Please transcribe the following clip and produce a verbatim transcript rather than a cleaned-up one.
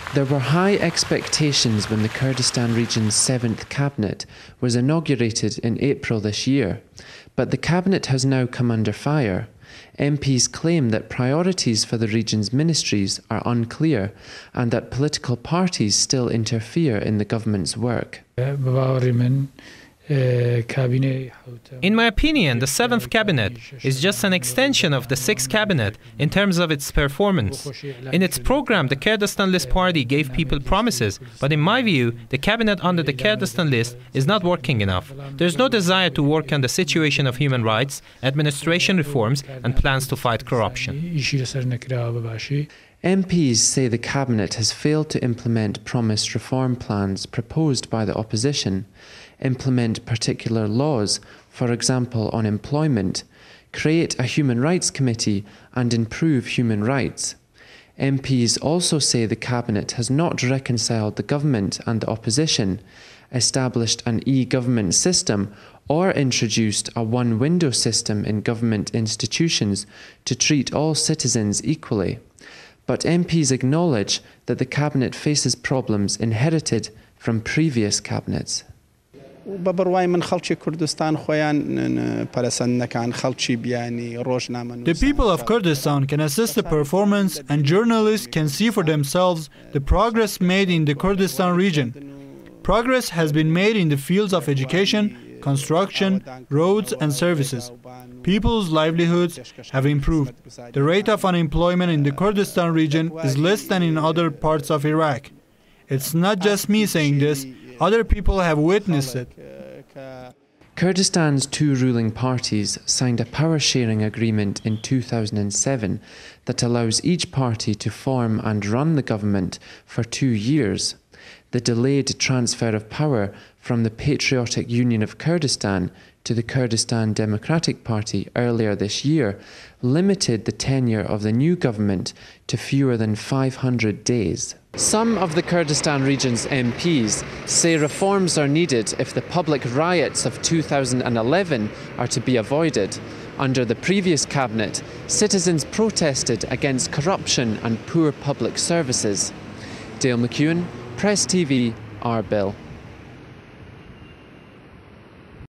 There were high expectations when the Kurdistan region's seventh cabinet was inaugurated in April this year, but the cabinet has now come under fire. M Ps claim that priorities for the region's ministries are unclear and that political parties still interfere in the government's work. In my opinion, the seventh cabinet is just an extension of the sixth cabinet in terms of its performance. In its program, the Kurdistan List party gave people promises, but in my view, the cabinet under the Kurdistan List is not working enough. There is no desire to work on the situation of human rights, administration reforms, and plans to fight corruption. M Ps say the cabinet has failed to implement promised reform plans proposed by the opposition, implement particular laws, for example on employment, create a human rights committee and improve human rights. M Ps also say the cabinet has not reconciled the government and the opposition, established an e-government system or introduced a one-window system in government institutions to treat all citizens equally. But M Ps acknowledge that the cabinet faces problems inherited from previous cabinets. The people of Kurdistan can assess the performance, and journalists can see for themselves the progress made in the Kurdistan region. Progress has been made in the fields of education, construction, roads and services. People's livelihoods have improved. The rate of unemployment in the Kurdistan region is less than in other parts of Iraq. It's not just me saying this, other people have witnessed it. Kurdistan's two ruling parties signed a power-sharing agreement in two thousand seven that allows each party to form and run the government for two years. The delayed transfer of power from the Patriotic Union of Kurdistan to the Kurdistan Democratic Party earlier this year limited the tenure of the new government to fewer than five hundred days. Some of the Kurdistan region's M Ps say reforms are needed if the public riots of two thousand eleven are to be avoided. Under the previous cabinet, citizens protested against corruption and poor public services. Dale McEwen, Press T V, Arbil.